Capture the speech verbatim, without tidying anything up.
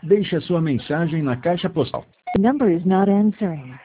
Deixe a sua mensagem na caixa postal. The number is not answering.